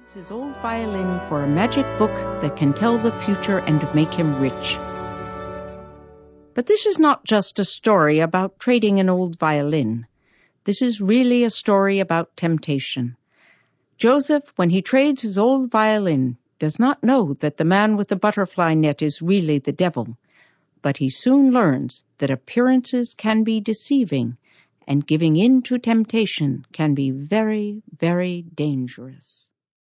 His old violin for a magic book that can tell the future and make him rich. But this is not just a story about trading an old violin. This is really a story about temptation. Joseph, when he trades his old violin, does not know that the man with the butterfly net is really the devil, but he soon learns that appearances can be deceiving, and giving in to temptation can be very, very dangerous.